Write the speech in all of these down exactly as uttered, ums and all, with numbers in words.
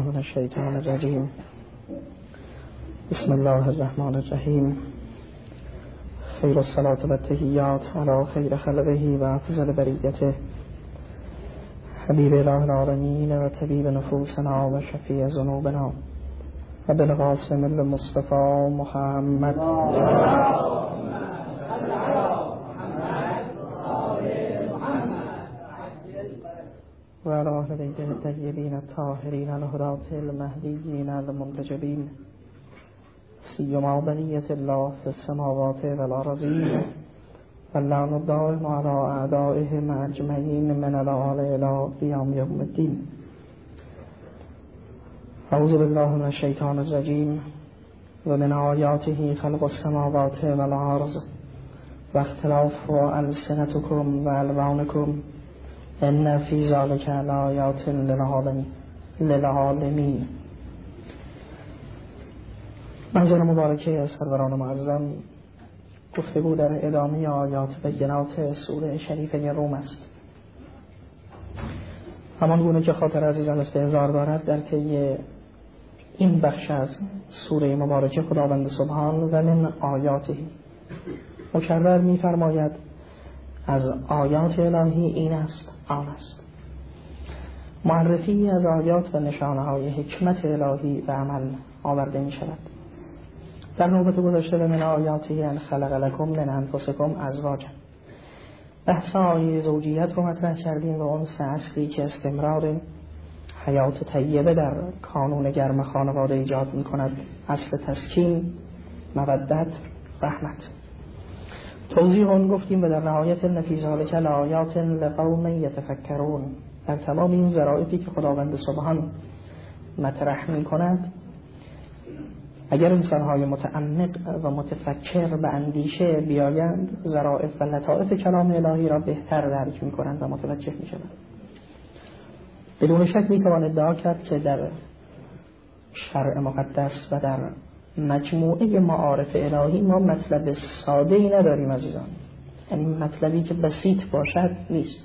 من الشیطان الرجیم. بسم الله الرحمن الرحیم. خیر الصلاة و التحیات علی خیر خلقه و افضل بریته حبیب اله العالمین و طبیب نفوسنا و شفیع ذنوبنا و بالقاسم المصطفى محمد و علی آل بیته الطیبین الطاهرین الهداة المهدیین المنتجبین سیما بقیة الله في السماوات والارضین واللعن الدائم على اعدائهم اجمعین من الآل الی قیام یوم الدین. اعوذ بالله من الشیطان الرجیم. و من آیاته خلق السماوات والارض و اختلاف السنتکم و الوانکم ان فی ذلک لآیات للعالمین. منظر مبارکه سروران معظم گفتگو در ادامه آیات بینات سوره شریفه روم است. همان گونه که خاطر عزیزان استحضار دارد در طی این بخش از سوره مبارکه خداوند سبحان و من آیاته مکرر می فرماید از آیات الهی این است آن است. معرفی از آیات و نشانه های حکمت الهی و عمل آورده می شود. در نوبت گذشته و من آیاته ان خلق لکم من انفسکم ازواجا بحث آیه زوجیت رو مطرح کردیم و اون سه اصلی که استمرار حیات طیبه در کانون گرم خانواده ایجاد می کند: اصل تسکین، مودت، رحمت. توضیح اون گفتیم و در نهایت ان فی ذلک لآیات لقوم یتفکرون. در تمام این ظرافتی که خداوند سبحان مطرح می کند، اگر انسان‌های متعمق و متفکر به اندیشه بیایند، ظرافت و لطائف کلام الهی را بهتر درک می‌کنند و متوجه می‌شوند. بدون شک می‌توان ادعا کرد که در شرع مقدس و در مجموعه معارف الهی ما مطلب ساده‌ای نداریم عزیزان. یعنی مطلبی که بسیط باشد نیست.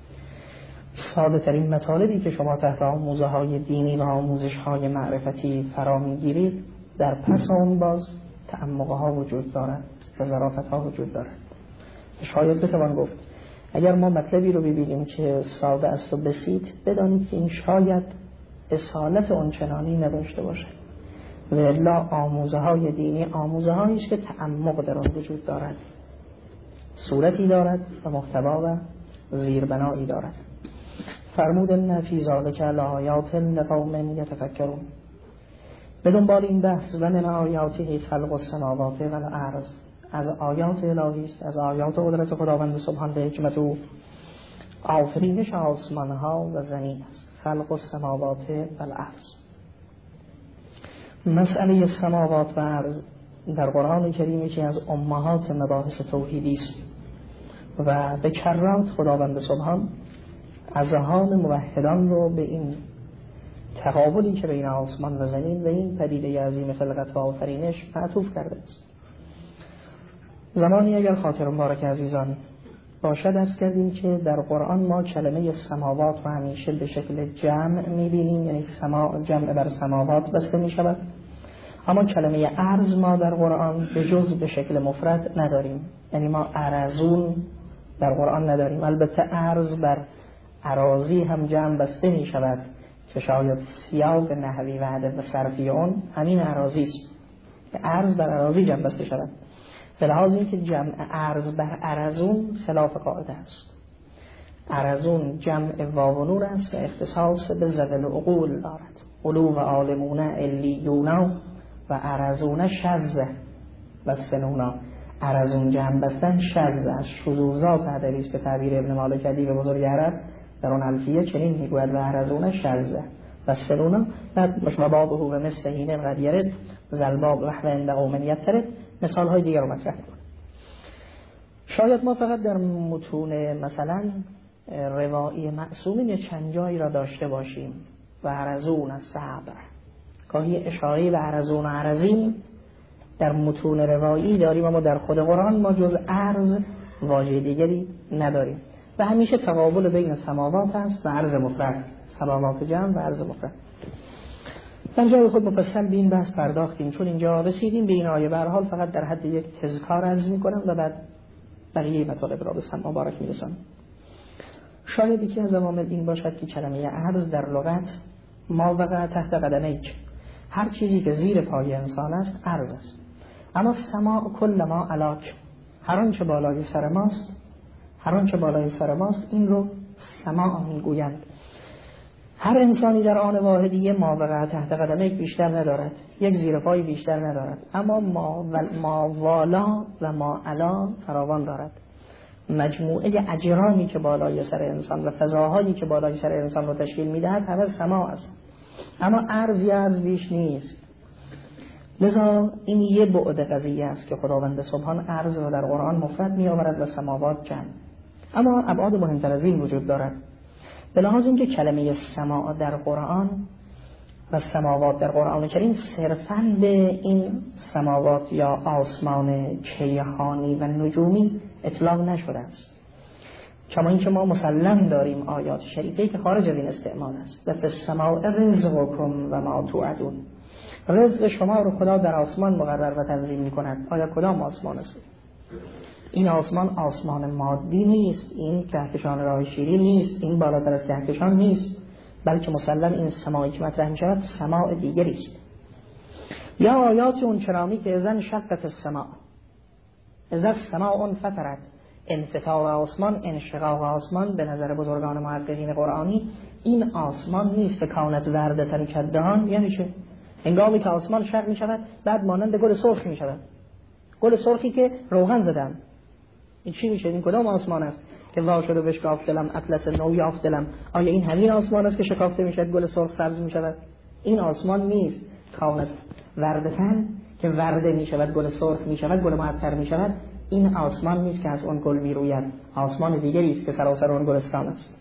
ساده ترین مطالبی که شما تحت آموزه های دینی و آموزش های معرفتی فرا میگیرید، در پس آن باز تعمق ها وجود دارد و ظرافت ها وجود دارد. شاید بتوان گفت اگر ما مطلبی رو ببینیم که ساده است و بسیط، بدانید که این شاید اصالت آنچنانی نداشته باشد. و الا آموزه های دینی آموزه هایی است که تعمق در آن وجود دارد، صورتی دارد و محتوا و زیربنایی دارد. فرمود ان فی ذلک لآیات لقوم یتفکرون. به دنبال این بحث و من آیاته خلق السماوات والارض، از آیات الهی است، از آیات قدرت خداوند سبحان به حکمت او آفرینش آسمان ها و زمین است. خلق السماوات والارض. مسئله سماوات و ارض در قرآن کریم یکی از امهات مباحث توحیدی است و به کرات خداوند سبحان اذهان موحدان رو به این تقابلی که بین آسمان و زمین و این پدیده عظیم خلقت و آفرینش معطوف کرده است. زمانی اگر خاطر مبارک عزیزان باشد از کردیم که در قرآن ما کلمه سماوات رو همیشه به شکل جمع میبینیم، یعنی سما جمع بر سماوات بسته میشود، اما کلمه ارض ما در قرآن به جز به شکل مفرد نداریم، یعنی ما ارزون در قرآن نداریم. البته ارض بر اراضی هم جمع بسته می شود که شاید سیاق نحوی و ادب و صرفی اون همین اراضی است که ارض بر اراضی جمع بسته شود. به لحاظ اینکه جمع ارض بر ارزون خلاف قاعده است. ارزون جمع واو و نون است و اختصاص به ذوی العقول دارد. علو و عالمون علیون و ارزون شذ و سنونا. ارزون جمع بستن شذ از شذوذات ادبی است که تعبیر ابن مالک ادیب بزرگ عرب در اون الفیه چنین میگوید و ارزون شذ و سنونا بعد مشمبابه و مثل اینه قد یرد زلباب و حو اند قوم یترد مثال های دیگر رو مطرح کنیم. شاید ما فقط در متون مثلا روایی معصومین چند جایی را داشته باشیم و ارزون الصبر، گاهی اشاره به ارزون و ارزین در متون روایی داریم، اما در خود قرآن ما جز ارز واژه دیگری نداریم و همیشه تقابل بین سماوات هست و ارض مفرد، سماوات جمع و ارض مفرد. در جای خود مفصل به این بحث پرداختیم، چون اینجا رسیدیم به این آیه. به هر حال فقط در حد یک تذکار عرض می‌کنم و بعد بقیه مطالب را به سماع مبارک می‌رسانم. شاید یکی از عوامل این باشد که کلمه عرض در لغت ما وقع تحت قدمیک، هر چیزی که زیر پای انسان است عرض است. اما سماع کل ما علاک، هر آنچه بالای سر ماست، هر آنچه بالای سر ماست این رو سماع میگویند. هر انسانی در آن واحدیه ما وقع تحت قدمیک بیشتر ندارد، یک زیر پای بیشتر ندارد، اما ما, ما والا و ما علا فراوان دارد. مجموعه اجرامی که بالای سر انسان و فضاهایی که بالای سر انسان رو تشکیل میدهد همه سماع است، اما عرضی عرض بیش نیست. لذا این یه بعد قضیه است که خداوند سبحان عرض رو در قرآن مفرد می آورد و سماوات جمع. اما ابعاد مهمتر از این وجود دارد. به لحاظ اینکه کلمه سماع در قرآن و سماوات در قرآن کریم صرفاً به این سماوات یا آسمان کیهانی و نجومی اطلاق نشده است، کما اینکه ما مسلم داریم آیات شریفه که خارج از این استعمال است. و فی السماء رزقکم و ما توعدون، رزق شما رو خدا در آسمان مقرر و تنظیم می کند. آیا کدام آسمان است؟ این آسمان آسمان مادی نیست، این کهکشان راه شیری نیست، این بالاتر از کهکشان نیست، بلکه مسلم این سماعی که مطرح می شود سماع دیگری است. یا آیات اون چرامی که اذن شقت السماء، اذا السماء انفطرت، انفطار آسمان، انشقاق آسمان به نظر بزرگان محققین قرآنی این آسمان نیست که کانت وردتن کدهان. یعنی چه؟ هنگامی که آسمان شق می شود بعد مانند گل سرخ می شود، گل سرخی که روغن زدن. این چی میشه؟ این کدام آسمان است که وا شده بشکافت دلم اطلس نو یافت دلم؟ آیا این همین آسمان است که شکافته میشد گل سرخ سبز می شود؟ این آسمان نیست. کانت وردتن که ورده می شود گل سرخ می شود، گل معطر می شود، این آسمان نیست که از اون گل می روید، آسمان دیگری است که سراسر اون گلستان است.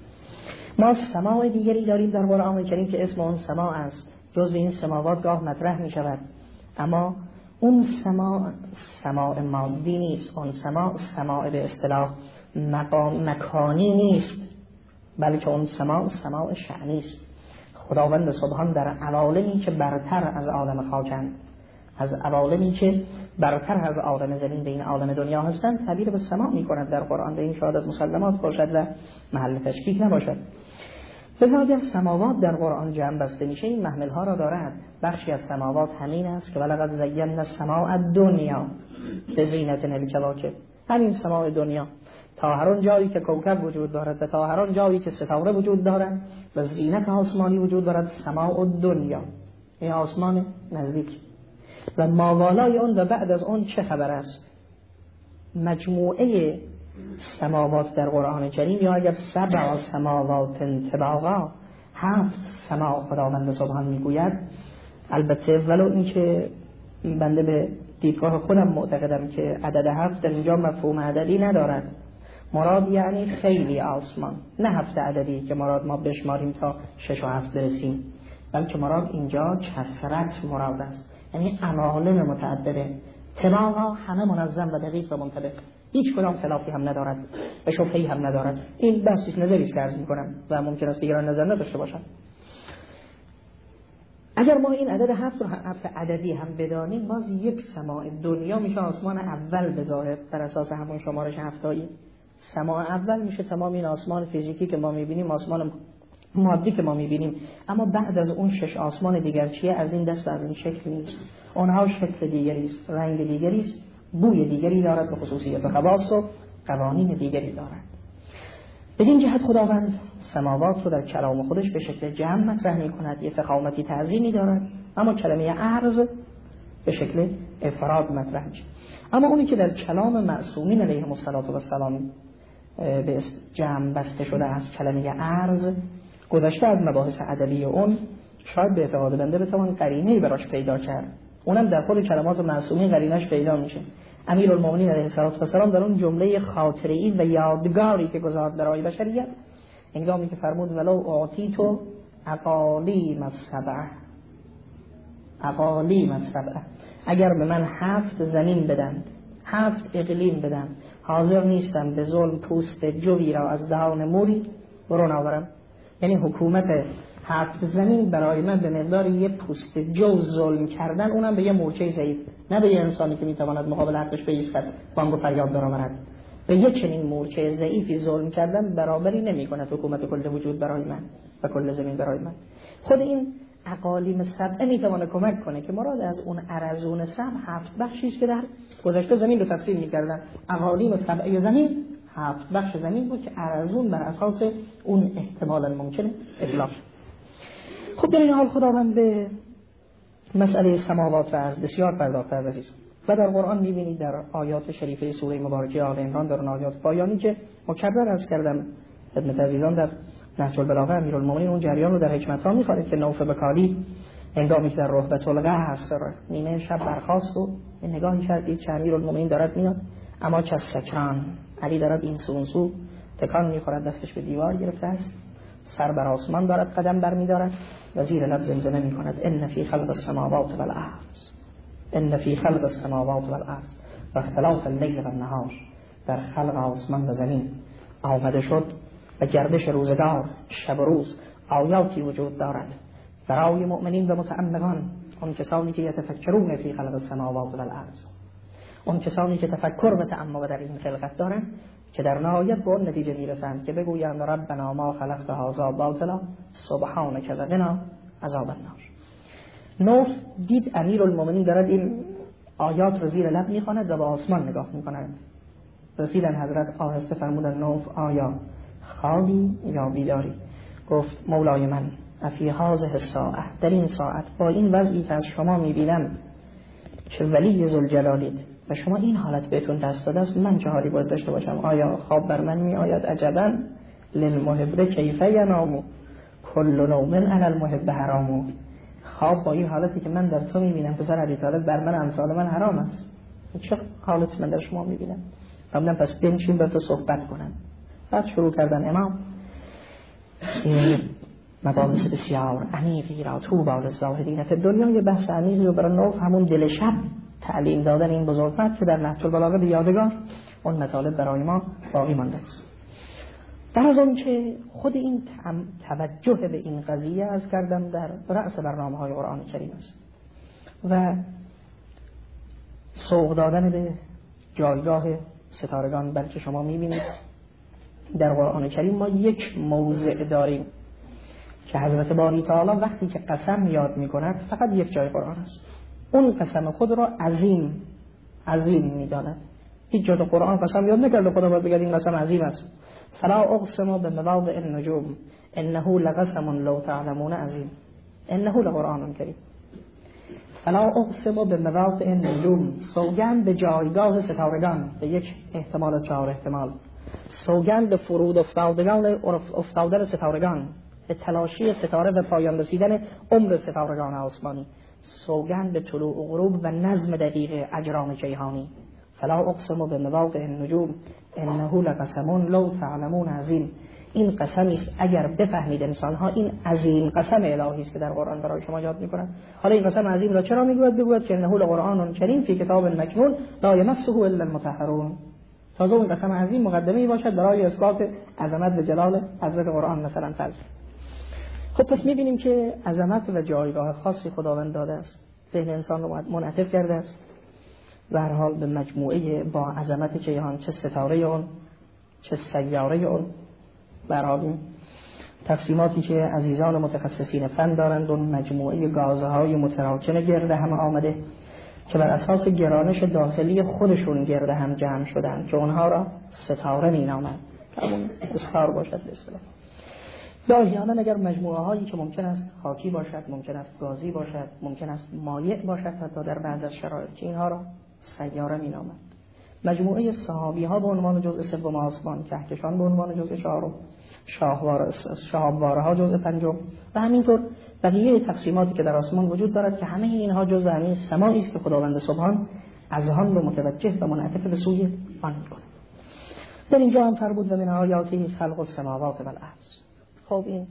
ما سماع دیگری داریم در قرآن کریم که اسم اون سماع است، جزء این سماوات گاه مطرح می شود، اما اون سماع سماع مادی نیست، اون سماع سماع به اصطلاح مقام مکانی نیست، بلکه اون سماع سماع شأنی است. خداوند سبحان در عوالمی که برتر از عالم خاکند، از عوالمی که برتر از عالم زمین به این عالم دنیا هستند، تعبیر به سماع می کند در قرآن. به این شاید از مسلمات باشد و محل تشکیک نباشد. بزاگر سماوات در قرآن جمع بسته میشه این محمل ها را دارد. بخشی از سماوات همین است که ولقد زینا السماء الدنیا بزینة الکواکب، همین سماع دنیا تا هر آن جایی که کوکب وجود دارد و تا هر آن جایی که ستاره وجود دارد و زینت آسمانی وجود دارد، سماع الدنیا این آسمان نزدیک. و ماوالای اون و بعد از اون چه خبر است؟ مجموعه سماوات در قرآن کریم، یا اگر سبع سماوات طباقا، هفت سماع خداوند سبحان میگوید. البته ولو اینکه بنده به دیدگاه خودم معتقدم که عدد هفت در اینجا مفهوم عددی ندارد، مراد یعنی خیلی آسمان، نه هفت عددی که مراد ما بشماریم تا شش و هفت برسیم، بلکه مراد اینجا کثرت مراد است، یعنی عوالم متعدده. طباقا همه منظم و دقیق و منطبق، هیچ کدام خلافی هم ندارد و شبهه‌ای هم ندارد. این بحث نظری است که عرض می‌کنم و ممکن است دیگران نظر نداشته باشند. اگر ما این عدد هفت رو هفت عددی هم بدانیم، باز یک سماع دنیا میشه آسمان اول به ظاهر بر اساس همون شمارش هفتایی. سماع اول میشه تمام این آسمان فیزیکی که ما می‌بینیم، آسمان مادی که ما می‌بینیم، اما بعد از اون شش آسمان دیگر چیه؟ از این دست و از این شکل نیست. اونها شکل دیگری است، رنگ دیگری است، بوی دیگری دارد و خصوصیت و خواص و قوانین دیگری دارد. بدین جهت خداوند سماوات رو در کلام خودش به شکل جمع مطرح می‌کند، یه فخامتی تعظیمی دارد، اما کلمه عرض به شکل افراد مطرح میشه. اما اونی که در کلام معصومین علیهم السلام به جمع بسته شده از کلمه عرض، گذشته از مباحث ادبی اون، شاید به اعتقاد بنده بتوان قرینه‌ای براش پیدا کرد، اونم در خود کلمات معصومین قرینش پیدا میشه. امیرالمومنین علیه السلام در اون جمله خاطره‌ای و یادگاری که گذارد برای بشریت، هنگامی که فرمود ولو اعطیتو اقالیم السبع، اقالیم السبع، اگر به من هفت زمین بدن، هفت اقلیم بدن، حاضر نیستم به ظلم پوست جوی را از دهان موری برون آورم. یعنی حکومت هفت زمین برای من به مقدار یه پوست جو ظلم کردن، اونم به یه مورچه ضعیف، نه به یه انسانی که میتواند مقابل حقش بایستد بانگ و فریاد برآورد. به یه چنین مورچه ضعیفی ظلم کردن برابری نمی‌کند حکومت کل وجود برای من و کل زمین برای من. خود این اقالیم سبعه میتونه کمک کنه که مراد از اون ارزون سبع هفت بخشی است که در گذشته زمین رو تفسیر می‌کردن. اقالیم سبعه زمین هفت بخش زمین بود که ارزون بر اساس اون احتمال ممکنه اطلاق. خب در این حال خداوند به مسئله سماوات و ارض بسیار پرداخته عزیز و در قرآن می‌بینید در آیات شریفه سوره مبارکه آل عمران در آیات پایانی که مکرر عرض کردم خدمت عزیزان در نهج البلاغه امیرالمومنین اون جریان رو در حکمت‌ها می‌خواد که نوف بکالی هنگامی که در رهبت القصر نیمه شب برخاست و نگاهی کردید که امیرالمومنین دارد میاد، اما چه سکران علی دارد این سو اون سو تکان می‌خورد، دستش به دیوار گرفته است، سر بر آسمان دارد قدم برمی‌دارد و زیر لب زمزمه می‌کند ان فی خلق السماوات والارض ان فی خلق السماوات والارض و اختلاف اللیل و النهار، در خلق آسمان و زمین آمده شد و گردش روزگار شب و روز آیاتی وجود دارد برای مؤمنین و متعمقان، اون کسانی که یتفکرون فی خلق السماوات والارض، اون کسانی که تفکر و تعمق در این خلقت دارند که در نهایت به اون نتیجه میرسند که بگویند ربنا ما خلقت هذا باطلا سبحانک و قنا عذاب النار. نوح دید امیرالمومنین دارد این آیات رو زیر لب میخواند و به آسمان نگاه میکند. رسیدن حضرت آهسته فرمودن نوح آیا خوابی یا بیداری؟ گفت مولای من افی هذه الساعه، در این ساعت با این وضعی که از شما میبینم که ولی ذوالجلالید و شما این حالت بهتون دست داده است، من چه حالی باید داشته باشم؟ آیا خواب بر من می آید؟ عجبا للمحب کیف ینام کل نوم علی المحب حرام. خواب با این حالتی که من در تو میبینم پسر ابی طالب بر من امثال من حرام است. چه حالتی من در شما میبینم؟ فرمودن پس بنشین با تو صحبت کنم. بعد شروع کردن امام مباحث بسیار عمیقی را تو بال الزاهدین فی الدنیا، یه بحث عمیقی رو برای نوح همون دل شب تعلیم دادن این بزرگوار که در نهج البلاغه به یادگار اون مطالب برای ما باقی مانده است. در از اون که خود این توجه به این قضیه از کردم در رأس برنامه های قرآن کریم است و سوق دادن به جایگاه ستارگان، بلکه شما میبینید در قرآن کریم ما یک موضع داریم که حضرت باری تعالی وقتی که قسم یاد میکند فقط یک جای قرآن است، اون قسم خود را عظیم عظیم میداند. هیچ جای قرآن قسم یاد نکرده خدا باید بگه این قسم عظیم است. فلا اقسم بمواضع النجوم انه لقسم لو تعلمون عظیم، انه لقرآن کریم. فلا اقسم بمواضع النجوم، سوگند به جایگاه ستارگان، به یک احتمال چهار احتمال، سوگند به فرود افتادگان افتادن ستارگان، به تلاشی ستاره و پایان رسیدن عمر ستارگان آسمانی، سوگند به طلوع و غروب و نظم دقیق اجرام کیهانی. فلا اقسم بمواقع النجوم انه لقسم لو تعلمون عظیم. این قسمی است اگر بفهمید انسان ها، این عظیم قسم الهی است که در قرآن برای شما یاد میکنن. حالا این قسم عظیم را چرا میگوید؟ بگوید که انه لقرآن کریم فی کتاب مکنون لا یمسه الا المطهرون. تازه این قسم عظیم مقدمه ای باشد برای اثبات عظمت و جلال حضرت قرآن مثلا فرض. خب پس میبینیم که عظمت و جایگاه خاصی خداوند داده است، ذهن انسان رو منعطف کرده است به هر حال به مجموعه با عظمت کیهان، چه ستاره اون چه سیاره اون. به هر حال تقسیماتی که عزیزان متخصصین فن دارند، اون مجموعه گازهای متراکم گرد هم آمده که بر اساس گرانش داخلی خودشون گرد هم جمع شدن که اونها را ستاره مینامند که اون استار باشد به اصطلاح. یا احیانا اگر مجموعه هایی که ممکن است خاکی باشد، ممکن است گازی باشد، ممکن است مایع باشد، حتی در بعض از شرایط که اینها را سیاره مینامند. مجموعه صحابی ها به عنوان جزء سوم آسمان، کهکشان به عنوان جزء چهارم، شاهواره شهابواره ها جزء پنجم و همینطور بقیه تقسیماتی که در آسمان وجود دارد که همه اینها جزء همین سماعی است که خداوند سبحان از آن به متوجه و منعطف به سوی آن می‌کند. در اینجا هم فرمود و من آیاته خلق السماوات والارض. خب این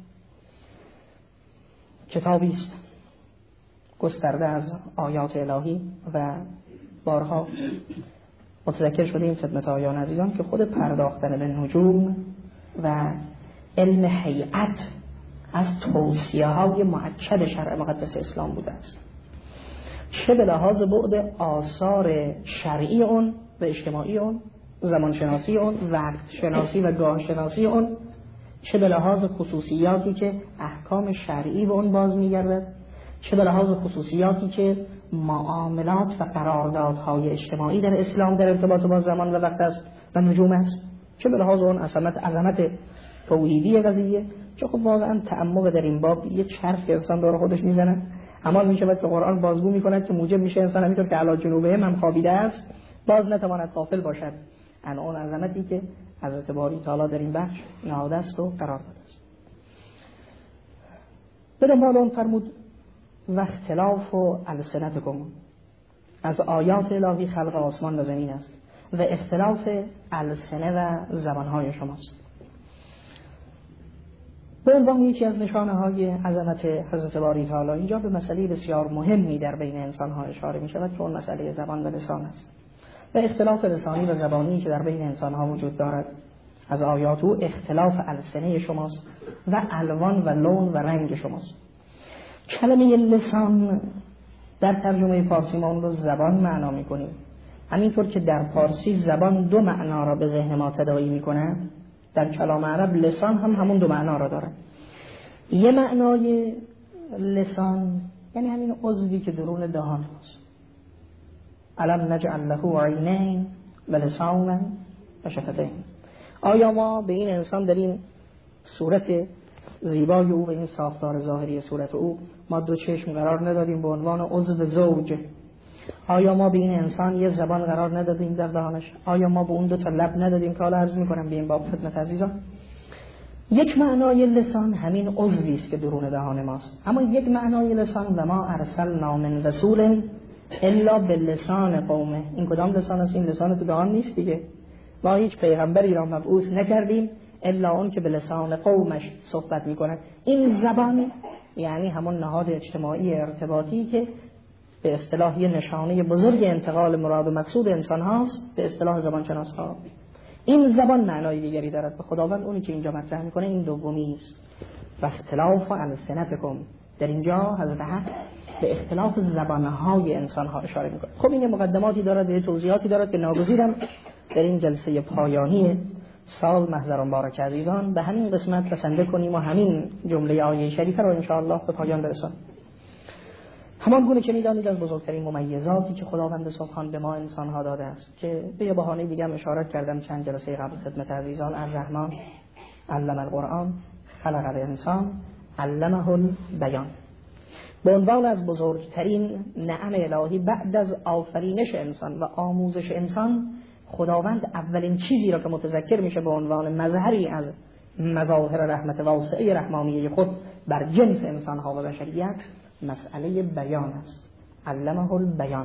کتابی است گسترده از آیات الهی و بارها متذکر شدیم خدمت آیان عزیزان که خود پرداختن به نجوم و علم هیئت از توصیه های مؤکد شرع مقدس اسلام بوده است، چه به لحاظ بعد آثار شرعی اون و اجتماعی اون، زمان شناسی اون، وقت شناسی و گاه شناسی اون، چه به لحاظ خصوصیاتی که احکام شرعی به اون باز میگردد، چه به لحاظ خصوصیاتی که معاملات و قراردادهای اجتماعی در اسلام در ارتباط با زمان و وقت است و نجوم است، چه به لحاظ اون عظمت عظمت توحیدی قضیه. چه خب واقعا تعمق در این باب یه چرخ انسان دور خودش میزنه، اما میشود که قرآن بازگو میکند که موجب میشه انسان همینطور که علی جنوبه هم خوابیده است باز نتواند غافل باشد ان اون عظمتی که حضرت باری تعالی در این بخش نهاده است و قرار داده است. به دنبال اون فرمود و اختلاف و السنتکم، از آیات الهی خلق آسمان و زمین است و اختلاف السنه و زبانهای شماست. به عنوان یکی از نشانه های عظمت حضرت باری تعالی اینجا به مسئله بسیار مهمی در بین انسان ها اشاره می شود که اون مسئله زبان و لسان است و اختلاف لسانی و زبانی که در بین انسان ها وجود دارد. از آیات او اختلاف السنه شماست و الوان و لون و رنگ شماست. کلمه لسان در ترجمه فارسی ما اون رو زبان معنا می کنیم، همینطور که در فارسی زبان دو معنا را به ذهن ما تداعی می کند، در کلام عرب لسان هم همون دو معنا را دارد. یه معنای لسان یعنی همین عضوی که درون دهان ماست. الم نجعل له عینین و لسانا و شفتین. آیا ما به این انسان در این صورت زیبای او و این ساختار ظاهری صورت او ما دو چشم قرار ندادیم به عنوان عضو زوج؟ آیا ما به این انسان یه زبان قرار ندادیم در دهانش؟ آیا ما به اون دو تا لب ندادیم که حالا عرض میکنم به این باب خدمت عزیزان؟ یک معنای لسان همین عضوی است که درون دهان ماست، اما یک معنای لسان و ما ارسلنا من رسول الا باللسان قومه. این کدام لسان است؟ این لسان تو دهان نیست دیگه. ما هیچ پیغمبری را مبعوث نکردیم الا اون که به لسان قومش صحبت میکنه. این زبان یعنی همون نهاد اجتماعی ارتباطی که به اصطلاح یه نشانه بزرگ انتقال مراد و مقصود انسان هاست به اصطلاح زبان شناس ها. این زبان معنای دیگری دارد به خداوند اونی که اینجا مطرح میکنه این دومی است. و اختلاف السنتکم، در اینجا حضرت حق به اختلاف زبانهای انسان ها اشاره میکنه. خب این مقدماتی دارد و توضیحاتی دارد که ناگزیرم در این جلسه پایانی سال محضر مبارک عزیزان به همین قسمت بسنده کنیم و همین جمله آیه شریفه رو ان شاء الله به پایان برسانیم. همان گونه که می‌دانید از بزرگترین ممیزاتی که خداوند سبحان به ما انسان‌ها داده است که به بهانه دیگه هم اشاره کردم چند جلسه قبل خدمت عزیزان، الرحمن علم القرآن خلق الانسان علمه البیان. به عنوان از بزرگترین نعم الهی بعد از آفرینش انسان و آموزش انسان، خداوند اولین چیزی را که متذکر میشه به عنوان مظهری از مظاهر رحمت واسعه رحمانیه خود بر جنس انسان‌ها و بشریت مسئله بیان است. علمه البیان.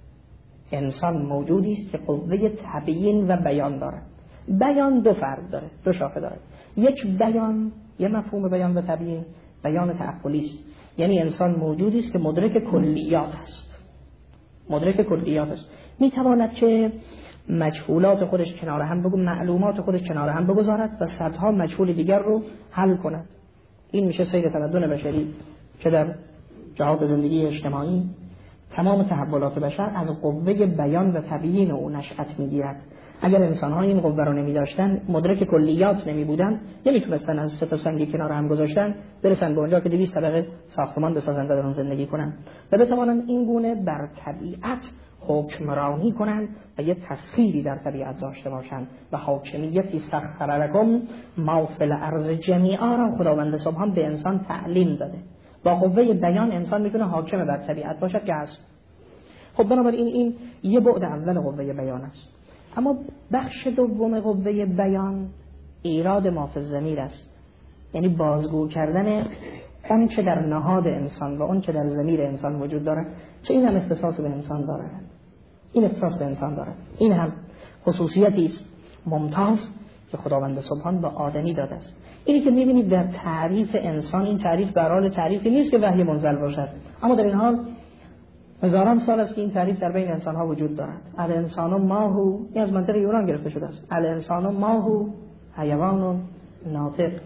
انسان موجودی است که قوه تبیین و بیان دارد. بیان دو فرد داره، دو شاخه داره. یک بیان، یه مفهوم بیان و تبیین، بیان تعقلی است. یعنی انسان موجودی است که مدرک کلیات است. مدرک کلیات است. میتواند که مجهولات خودش کنار هم بگو، معلومات خودش کنار هم بگذارد و صدها مجهول دیگر رو حل کند. این میشه سیر تمدن بشری که در جهات زندگی اجتماعی تمام تحولات بشر از قوه بیان و تبیین او نشأت میگیرد. اگر انسان‌ها این قوه رو نمی‌داشتن، مدرک کلیات نمی‌بودن، نمی‌تونستن از سه تا سنگی کنار هم گذاشتن برسن به اونجا که دویست طبقه ساختمان بسازن و در اون زندگی کنن و بتوانن این گونه بر طبیعت حکمرانی کنند و یه تسخیری در طبیعت داشته باشند و حاکمیتی سخر لکم ما فی الارض جمیعا را خداوند سبحان به انسان تعلیم داده. با قوه بیان انسان میتونه حاکم بر طبیعت باشد که هست. خب بنابراین این یه بعد اول قوه بیان است. اما بخش دوم قوه بیان ایراد ما فی الضمیر است، یعنی بازگو کردن اون چه در نهاد انسان و اون چه در ضمیر انسان وجود داره، که این هم اختصاص به انسان داره. این اختصاص به انسان داره. این هم خصوصیتی است ممتاز که خداوند سبحان به آدمی داده است. اینی که می‌بینید در تعریف انسان، این تعریف به حال تعریفی نیست که وحی منزل باشد، اما در این حال هزاران سال است که این تعریف در بین انسان‌ها وجود دارد. الانسان ماهو، این از منطق یونان گرفته شده است. الانسان ماهو حیوان ناطق.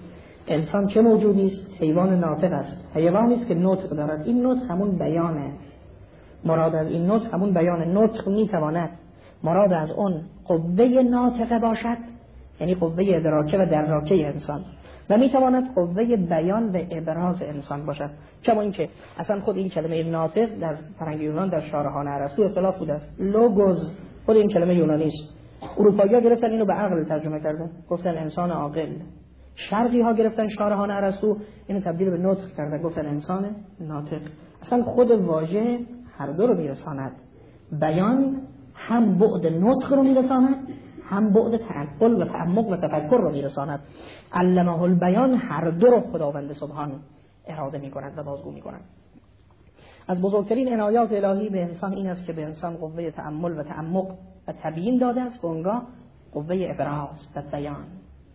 انسان چه موجودی است؟ حیوان ناطق است. حیوانی است که نطق دارد. این نطق همون بیانه. مراد از این نطق همون بیان. نطق میتواند مراد از اون قوه ناطقه باشد، یعنی قوه ادراکه و دراکه انسان، و میتواند قوه بیان و ابراز انسان باشد. کما اینکه اصلا خود این کلمه ناطق در فرهنگ یونان در شارحان ارسطو اختلاف بوده است. لوگوز خود این کلمه یونانی است. اروپایی‌ها گرفتن اینو به عقل ترجمه کردن، گفتن انسان عاقل. شرقی‌ها گرفتن شارحان ارسطو اینو تبدیل به نطق کردن، گفتن انسان ناطق. اصلا خود واژه هر دو رو میرساند. بیان هم بعد نطق رو میرساند، هم بعد تعقل و تعمق و تفکر رو میرساند. علمه البیان هر دو رو خداوند سبحان اراده میکند و بازگو میکند. از بزرگترین عنایات الهی به انسان این است که به انسان قوه تأمل و تعمق و تبیین داده است، و اونگاه قوه ابراز و بیان.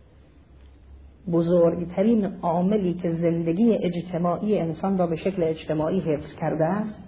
بزرگترین عاملی که زندگی اجتماعی انسان را به شکل اجتماعی حفظ کرده است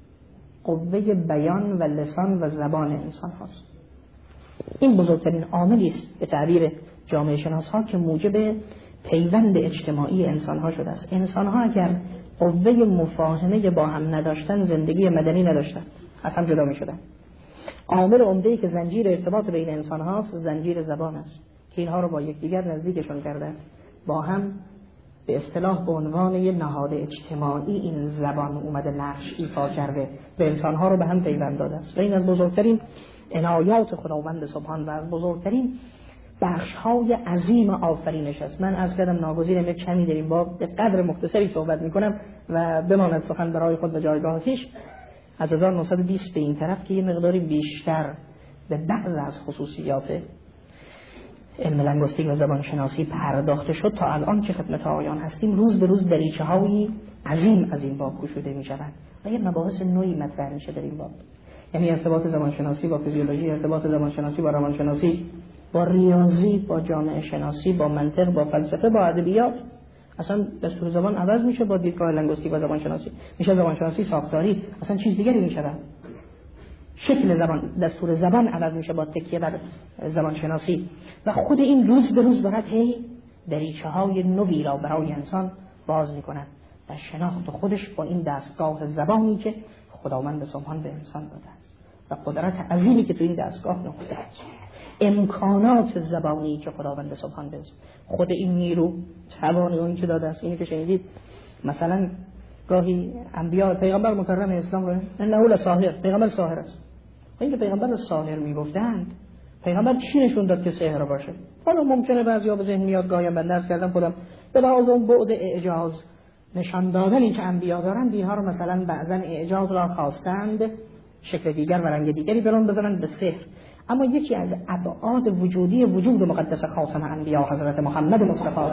قوه بیان و لسان و زبان انسان هاست. این بزرگترین عاملی است به تعبیر جامعه شناس ها که موجب پیوند اجتماعی انسان ها شده است. انسان ها اگر قوه مفاهمه با هم نداشتن زندگی مدنی نداشتن، از هم جدا می شدن. عامل عمده‌ای که زنجیر ارتباط بین انسان هاست زنجیر زبان است که اینها رو با یکدیگر نزدیکشون کرده. با هم به اصطلاح به عنوان یه نهاد اجتماعی این زبان اومده نقش ایفا کرده، به انسان ها رو به هم پیوند داده است. و این از بزرگترین عنایات خداوند سبحان و از بزرگترین بخش های عظیم آفرینش است. من از کردم ناگزیرم یک کمی در این باب به قدر مختصری صحبت میکنم و بماند سخن برای خود به جایگاه خویش. از هزار و نهصد و بیست به این طرف که یه مقداری بیشتر به بعض از خصوصیات علم لنگوستیک و زبان شناسی پرداخته شد، تا الان که خدمت آیان هستیم روز به روز دریچه هایی عظیم از این باب گشوده می شود و یه مباحث نوعی مطرح میشه در این باب. یعنی ارتباط زبان شناسی با فیزیولوژی، ارتباط زبان شناسی با روان شناسی، با ریاضی، با جامعه شناسی، با منطق، با فلسفه، با ادبیات. اصلا دستور زبان عوض میشه با دیدگاه لنگوستیک و زبان شناسی، میشه زبان شناسی ساختاری، اصلا چیز دیگری میشه. شکل زبان، دستور زبان عوض میشه با تکیه بر زبان شناسی و خود این روز به روز دارد هی دریچه های نوی را برای انسان باز میکنند و شناخت خودش با این دستگاه زبانی که خداوند سبحان به انسان داده است و قدرت عظیمی که تو این دستگاه نهفته است، امکانات زبانی که خداوند سبحان به خود این نیرو توانی اون که داده است. اینی که شنیدید مثلا گاهی انبیا پیغمبر مکرم اسلام رو انه لساحر، پیغمبر ساحر است. این که پیغمبر ساحر میگفتند، پیغمبر چی نشون داد که سحر باشه؟ حالا ممکنه بعضیا به ذهن میاد، گاهی من درس کردم خودم به لحاظ اون بعد اعجاز نشان دادن که انبیا دارند، اینها رو مثلا بعضا اعجاز را خواستند شکل دیگر و رنگ دیگری برون بزنند به سحر. اما یکی از ابعاد وجودی وجود مقدس خاتم انبیا حضرت محمد مصطفی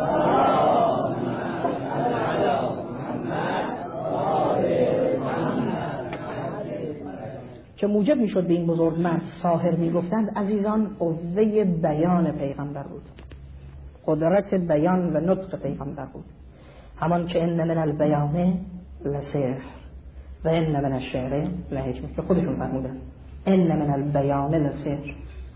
که موجب میشد به این بزرگ مرد ساحر میگفتند، عزیزان قوه بیان پیغمبر بود، قدرت بیان و نطق پیغمبر بود. همان که ان من البیان لسحر و ان من الشعر لحکمه که خودشون فرمودن ان من البیان لسحر.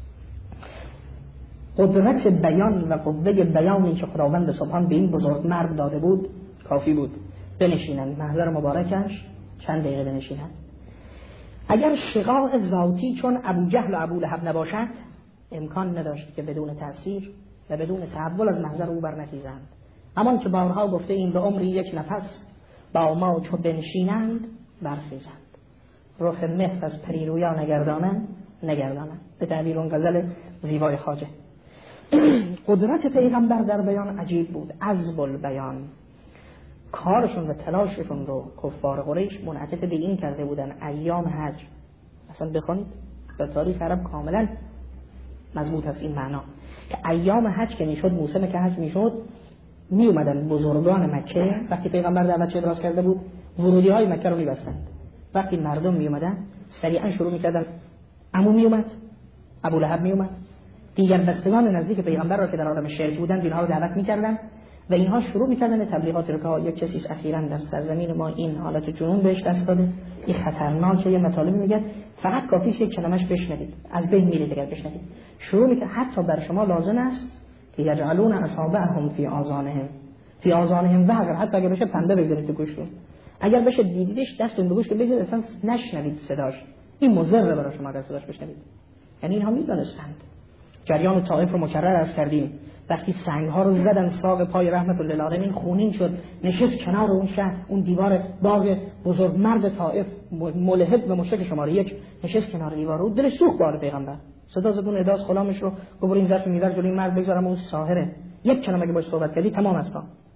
قدرت بیان و قوه بیانی که خداوند سبحان به این بزرگ مرد داده بود کافی بود بنشینند محضر مبارکش چند دقیقه بنشینند. اگر شقاق ذاتی چون ابو جهل و ابو لهب نباشد امکان نداشت که بدون تأثیر و بدون تحول از محضر او برنخیزند. همان که بارها گفته این به عمری یک نفس با ما چو بنشینند برخیزند. رخ مهر از پریرویا نگردانند نگردانند، به تعبیر اون غزل زیبای خواجه. قدرت پیغمبر در بیان عجیب بود. عذب البیان، کارشون و تلاششون رو کفار قریش منعطف به این کرده بودن ایام حج. اصلا بخونید در تاریخ عرب کاملا مضبوط است این معنا که ایام حج که میشد، موسم که حج میشد، می اومدن بزرگان مکه وقتی پیغمبر دعوت ابراز کرده بود ورودی های مکه رو میبستند. وقتی مردم می اومدن سریعا شروع میکردن، عمو می اومد، ابو لهب می اومد، دیگر دستگان نزدیک پیغمبر را که در عالم شرک بودند اینها رو دعوت میکردن و اینها شروع میکردن تبلیغات رو که یک کسی اخیراً در سرزمین ما این حالت جنون بهش دست داده، این خطرناکه، یه مطالبی میگه فقط کافی است یک کلمش بشنوید از بین میره دیگر بشنوید. شروع میکنه حتی بر شما لازم است که یجعلون اصابعهم فی آذانهم، فی آذانهم وقر، حتی اگه بشه پنبه بگذارید تو گوشتون، اگر بشه دیدیدش دستتون به گوش بگذارید اصلا نشنوید صداش، این مضر برای شما در صداش بشنوید. یعنی اینها میدونستند. جریان طائف رو مکرر عرض کردیم، وقتی سنگ ها رو زدن ساق پای رحمت للعالمین خونین شد، نشست کنار اون شهر، اون دیوار باغ بزرگ مرد طائف ملحد و مشرک شماره یک نشست کنار دیوار رو، دلش سوخت بار پیغمبر، صدا زدون اداس غلامش رو گفت این ظرف میوه جلوی مرد بگذارم، اون ساحره، یک کلمه اگه باش صحبت کردی تمام است.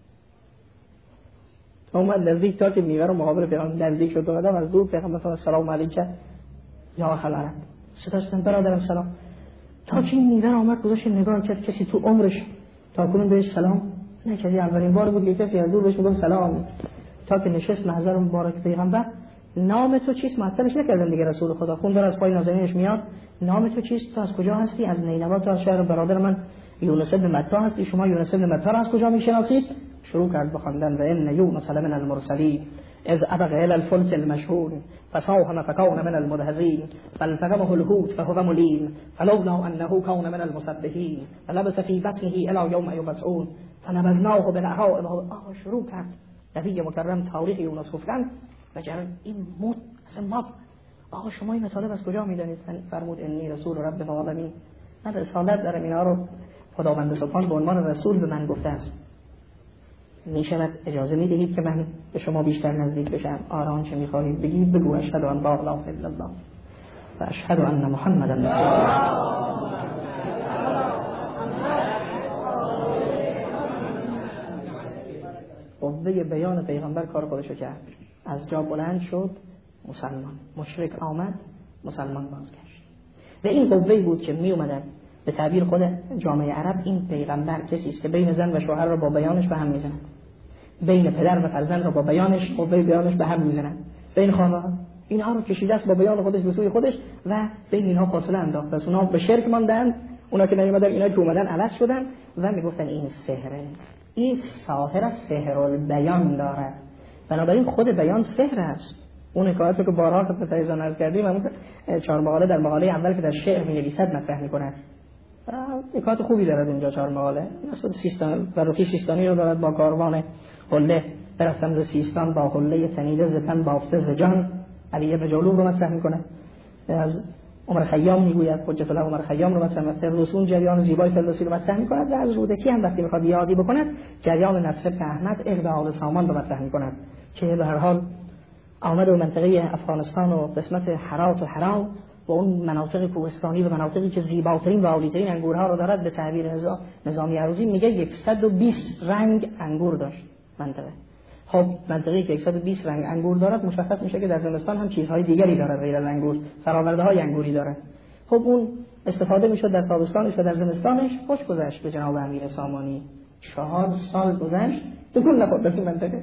اومد نزدیک تا که میوه رو مقابل پیغمبر نزدیک شد، اومدم از دور پیغمبر صلی الله علیه و آله یا خلعت صداستن برادرم سلام، تا که این میوه آمد گذاشت نگاه کرد، کسی تو عمرش تا کنون بهش سلام نکردی، اولین بار بود که کسی از دور بهش میگفت سلام، تا که نشست محضر مبارک پیغمبر. نام تو چیست؟ معطلش نکردن دیگه رسول خدا، خون داره از پای نازنینش میاد، نام تو چیست؟ تو از کجا هستی؟ از نینوا، تو از شهر برادر من یونس بن متی هستی، شما یونس بن متی را از کجا میشناسید؟ شروع کرد بخواندن و ان یونس لمن المرسلین اذ ابق الى الفلك المشحون فساهم فكون من المدهزين فالتقمه الحوت فهو مليم فلولا انه كون من المسبحين فلبث في بطنه الى يوم يبعثون فنبذناه بالعراء وهو شروع کرد نبی مکرم تاریخ یونس گفتن و جرم این موت اصلا ما آقا شما این مطالب از کجا میدانید؟ فرمود انی رسول رب العالمین، من رسالت دارم، اینا رو خداوند سبحان به عنوان رسول به من گفته است، می شود اجازه می دهید که من به شما بیشتر نزدیک بشم؟ آران چه می خواهید بگید؟ بگو اشهد ان لا اله الا الله و اشهد ان محمدا رسول الله. قوه بیان پیغمبر کار خودشو کرد، از جا بلند شد، مسلمان، مشرک آمد، مسلمان بازگشت. و این قوه‌ای بود که می اومدن به تعبیر خود جامعه عرب این پیغمبر کسی است که بین زن و شوهر را با بیانش به هم میزند، بین پدر و فرزند را با بیانش قوه بیانش به هم میزنند، بین خانواده اینها رو کشیده است با بیان خودش به سوی خودش و بین اینها فاصله انداخت. پس اونها به شرک ماندند، اونا که نیومدن، اینا که اومدن عوض شدن و میگفتن این سحره، این ساحر سحر البیان دارد. بنابراین خود بیان سحر است. اون حکایتی که بارها خدمت عزیزان عرض کردیم، همون چهار مقاله در مقاله اول که در شعر می‌نویسد مطرح می‌کند، حکایت خوبی دارد اینجا چهار مقاله. اصلا سیستان و روکی سیستانی رو دارد با کاروان حله، برفتم ز سیستان با حله تنیده ز تن بافته ز جان، علی بن جلوب رو مطرح می‌کنه. از عمر خیام میگوید، حجت الله عمر خیام رو مطرح می‌کنه، رسون جریان زیبای فردوسی رو مطرح می‌کند و از رودکی هم وقتی می‌خواد یادی بکند جریان نصر بن احمد ابن آل سامان رو مطرح می‌کند که به هر حال آمد به منطقه افغانستان و قسمت هرات و حرام و اون مناطق کوهستانی و مناطقی که زیباترین و عالی‌ترین انگورها رو دارد، به تعبیر نظامی عروضی میگه صد و بیست رنگ انگور داشت منطقه. خب منطقه‌ای که صد و بیست رنگ انگور دارد، مشخص میشه که در زمستان هم چیزهای دیگری دارد غیر از انگور، فرآورده‌های انگوری دارد. خب اون استفاده میشد در تابستانش و در زمستانش. خوش گذشت به جناب امیر سامانی، چهار سال گذشت دکون نخورد در این منطقه.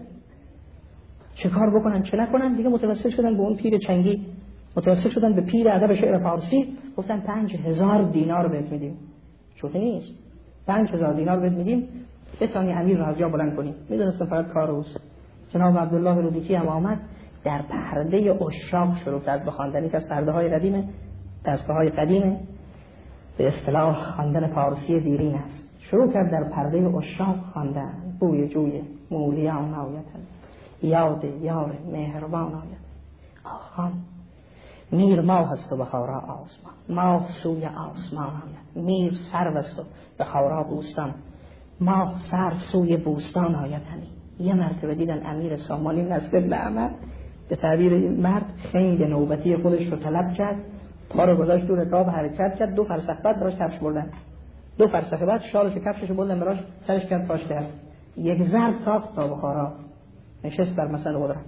چه کار بکنن چه نکنن؟ دیگه متوسل شدن به اون پیر چنگی، متوسل شدن به پیر ادب شعر فارسی، گفتن پنج هزار دینار بهت میدیم. شوخی نیست، پنج هزار دینار بهت میدیم بتانی امیر رو از جا بلند کنی. میدونستم فقط کار اوست. جناب عبدالله رودکی هم آمد در پرده عشاق شروع کرد به خواندن. یک از پرده های قدیم، دستگاه های قدیم به اصطلاح خواندن فارسی دیرین است. شروع کرد در پرده عشاق خواندن. بوی جوی مولیان آیت یاد یار مهربان آید. آخان میر ماه است و بخارا آسمان، ماه سوی آسمان آید. میر سرو است و بخارا بوستان، ماه سر سوی بوستان آید. همی یه مرتبه دیدن امیر سامانی نصر بن احمد، به تعبیر این مرد خنگ نوبتی خودش رو طلب کرد، پا رو گذاشت دور رکاب حرکت کرد، دو فرسخ بعد براش کفش بردن، دو فرسخ بعد شالش کفشش رو بردن براش، سرش کرد پاش کرد، یک ضرب تاخت تا بخارا، نشست بر مثل قدرت.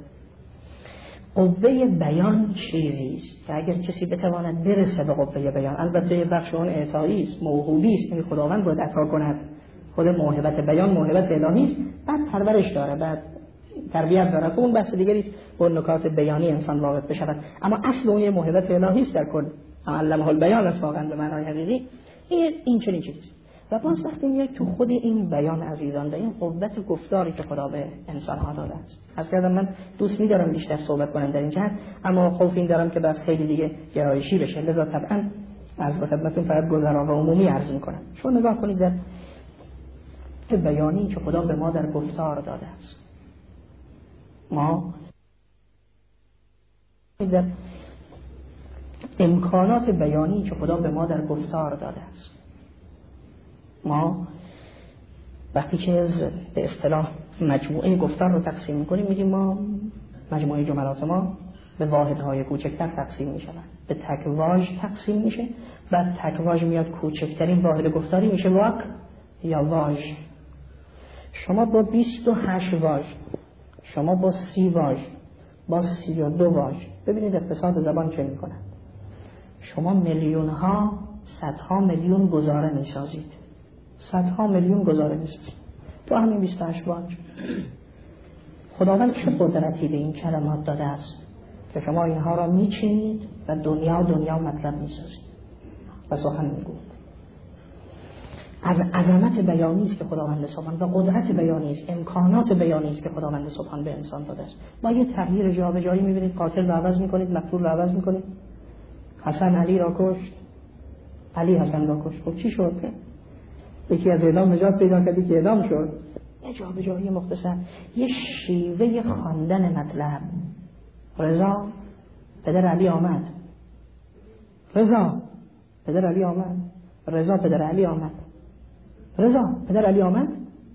قوه بیان چیزی است که اگر کسی بتواند برسه به قوه بیان، البته یه بخش اون اعطایی است، موهوبی است، یعنی خداوند باید عطا کند. خود موهبت بیان موهبت الهی است، بعد پرورش داره، بعد تربیت داره، اون بحث دیگری است، با نکات بیانی انسان واقف بشود. اما اصل اون یه موهبت الهی است در کل، علمه البیان است واقعا به معنای حقیقی. این این چنین چیزی است. و باز وقتی میاد تو خود این بیان عزیزان، به این قوت گفتاری که خدا به انسان ها داده است. از کردم من دوست می‌دارم بیشتر صحبت کنم در این جهت، اما خوف این دارم که بعد خیلی دیگه گرایشی بشه، لذا طبعا از خدمتتون فقط گذرا و عمومی عرض می‌کنم. چون نگاه کنید در بیانی که خدا به ما در گفتار داده است. ما در امکانات بیانی که خدا به ما در گفتار داده است. ما وقتی که به اصطلاح مجموعه گفتار رو تقسیم میکنیم میگیم ما مجموعه جملات ما به واحدهای کوچکتر تقسیم میشن، به تکواژ تقسیم میشه، بعد تکواژ میاد کوچکترین واحد گفتاری میشه واک یا واژ. شما با بیست و هشت واژ، شما با سی واژ، با سی و دو واژ، ببینید اقتصاد زبان چه میکنه. شما میلیون ها، صدها میلیون گزاره میسازید، صدها میلیون گزاره میسازید تو همین بیست و هشت واژ. خداوند چه قدرتی به این کلمات داده است که شما اینها را میچینید و دنیا دنیا مطلب میسازید و سخن میگوید. از عظمت بیانی است که خداوند سبحان و قدرت بیانی است، امکانات بیانی است که خداوند سبحان به انسان داده است. ما یه تغییر جابجایی میبینید، قاتل رو عوض میکنید، مقتول رو عوض میکنید. حسن علی را کشت، علی حسن را کشت. خب چی شد؟ یکی از اعدام نجات پیدا کردی که اعدام شد. یه جابجایی مختصر، یه شیوه خواندن مطلب. رضا پدر علی آمد، رضا پدر علی آمد، رضا پدر علی آمد، رضا پدر علی آمد.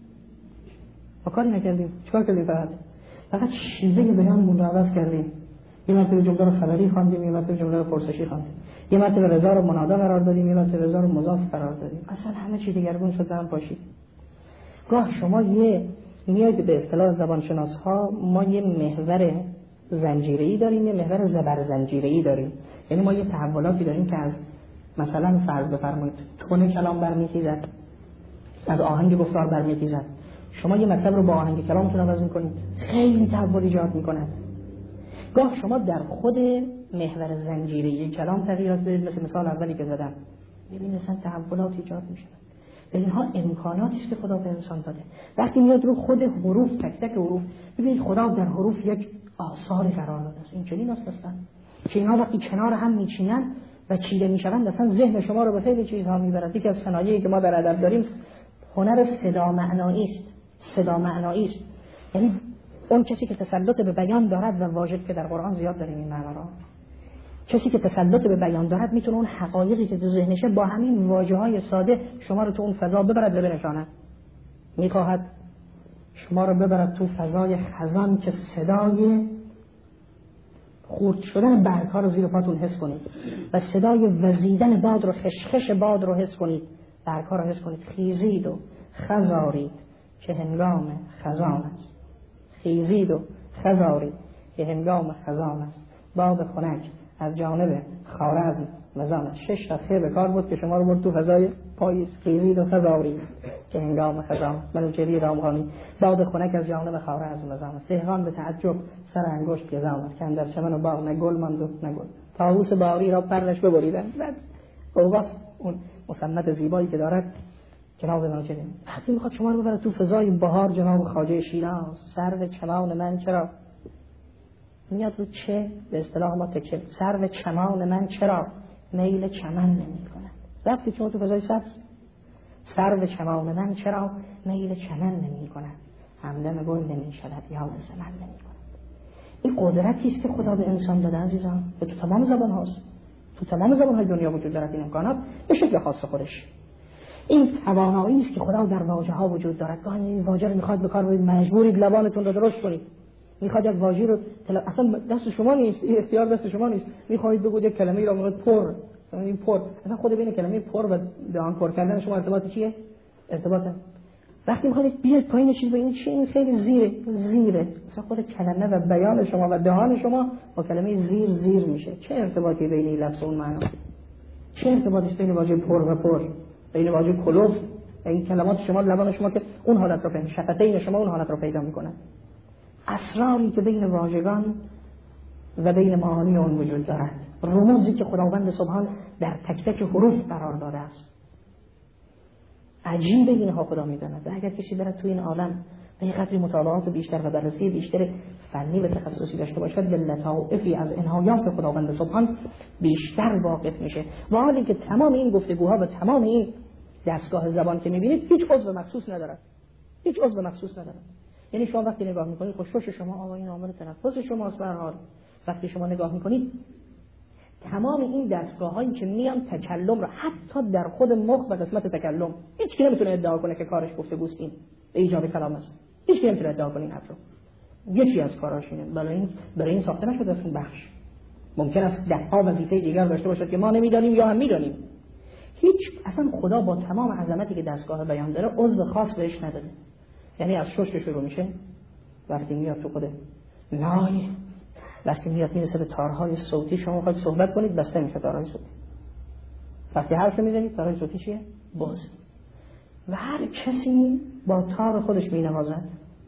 ما کاری نکردیم، چیکار کردیم؟ فقط فقط شیوه بیانمون رو عوض کردیم. یه مرتبه جمله رو خبری خواندیم، یه مرتبه جمله رو پرسشی خواندیم، یه مرتبه رضا رو منادا قرار دادیم، یه مرتبه رضا رو مضاف قرار دادیم. اصلا همه چی دگرگون شد هم پاشید. گاه شما یه میاد به اصطلاح زبانشناس ها ما یه محور زنجیره‌ای داریم، یه محور زبر زنجیره‌ای داریم. یعنی ما یه تحولاتی داریم که از مثلا فرض بفرمایید تون کلام برمیخیزد، از آهنگ گفتار برمیخیزد. شما یه مطلب رو با آهنگ کلامتون عوض میکنید، خیلی تحول ایجاد میکنه. گاه شما در خود محور زنجیره‌ای کلام تغییرات دارید، مثل مثال اولی که زدم. ببینید اصلا تحولات ایجاد میشه. اینها امکاناتی است که خدا به انسان داده. وقتی میاد رو خود حروف، تک تک حروف، ببینید خدا در حروف یک آثار قرار داده است. این چنین است اصلا که اینا وقتی کنار هم میچینن و چیده میشوند اصلا ذهن شما رو به خیلی چیزها میبرد. یکی از صنایعی که ما در ادب داریم هنر صدا معنایی است. صدا معنایی است یعنی اون کسی که تسلط به بیان دارد و واجد که در قرآن زیاد داریم این معنا را، کسی که تسلط به بیان دارد میتونه اون حقایقی که تو ذهنشه با همین واژه‌های ساده شما رو تو اون فضا ببرد و بنشاند. میخواهد شما رو ببرد تو فضای خزان که صدای خورد شدن برگ‌ها رو زیر پاتون حس کنید و صدای وزیدن باد رو، خشخش باد رو حس کنید، برگ‌ها رو حس کنید. خیزید و خزارید که هنگام خزان است، خیزید و خزارید که هنگام خزان است. باد خنک از جانب خوارزم وزان. شش تا خیر به کار بود که شما رو برد تو فضای پاییز. خیزید و خزارید که هنگام خزان. منوچهری رامخانی. باد خنک از جانب خوارزم وزان. دهقان به تعجب سر انگشت گزامد که اندر چمن و باغ نه گل ماند و نه گل. طاووس باغی را پرش ببریدند. بعد اوقاس اون مصنف زیبایی که دارد جناب منوچهری وقتی میخواد شما رو ببره تو فضای بهار، جناب خواجه شیراز سرو چمان من چرا میاد رو چه به اصطلاح ما تکه سرو چمان من چرا میل چمن نمی کند. رفتی شما تو فضای سبز، سرو چمان من چرا میل چمن نمی کند، همدم گل نمی شود یاد زمن نمی کند. این قدرتی است که خدا به انسان داده عزیزان و تو تمام زبان هاست، تو تمام زبان های دنیا وجود دارد این امکانات به شکل خاص خودش. این توانایی است که خدا در واژه ها وجود دارد. گاهی این واژه رو میخواد به کار ببرید، مجبورید لبانتون رو درست کنید. میخواد یک واژه رو تل... اصلا دست شما نیست، این اختیار دست شما نیست. میخواهید بگوید یک کلمه را میخواید پر، مثلا این پر، اصلا خود بین کلمه پر و دهان پر کردن شما ارتباط چیه؟ ارتباط وقتی میخواید بیاد پایین چیز ببینید چی، این خیلی زیره، زیره. مثلا خود کلمه و بیان شما و دهان شما با کلمه زیر زیر میشه. چه ارتباطی بین این لفظ و اون معنا؟ چه ارتباطی بین واژه پر و پر، بین واژه کلوف و این کلمات شما لبان شما که اون حالت رو پیدا، شفتین شما اون حالت رو پیدا میکنن. اسراری که بین واژگان و بین معانی اون وجود دارد، رموزی که خداوند سبحان در تک تک حروف قرار داده است. عجیبه اینها خدا میداند. اگر کسی برد تو این عالم به یک قدری مطالعات بیشتر و بررسی بیشتر فنی و تخصصی داشته باشد، به لطائفی از عنایات خداوند سبحان بیشتر واقف میشه. و حالی که تمام این گفتگوها و تمام این دستگاه زبان که میبینید هیچ عضو مخصوص ندارد، هیچ عضو مخصوص ندارن. یعنی شما وقتی نگاه میکنید خوشش شما آقایون عامل تنفس شماست به هر حال. وقتی شما نگاه میکنید تمام این دستگاه هایی که میان تکلم را حتی در خود مخ و قسمت تکلم هیچ کی نمیتونه ادعا کنه که کارش گفتگوست این به ایجاب کلام است. هیچ کی نمیتونه ادعا کنه این حرفو. یکی از کاراش اینه. برای این برای این ساخته نشده است اون بخش. ممکن است ده ها وظیفه دیگر داشته باشد که ما نمیدانیم یا هم میدانیم. هیچ اصلا خدا با تمام عظمتی که دستگاه بیان داره عضو خاص بهش نداده. یعنی از شش شروع میشه وقتی میاد تو خود نای وقتی میاد میرسه به تارهای صوتی شما میخواید صحبت کنید بسته میشه تارهای صوتی. وقتی حرف میزنید تارهای صوتی چیه؟ باز. و هر کسی با تار خودش مینوازد.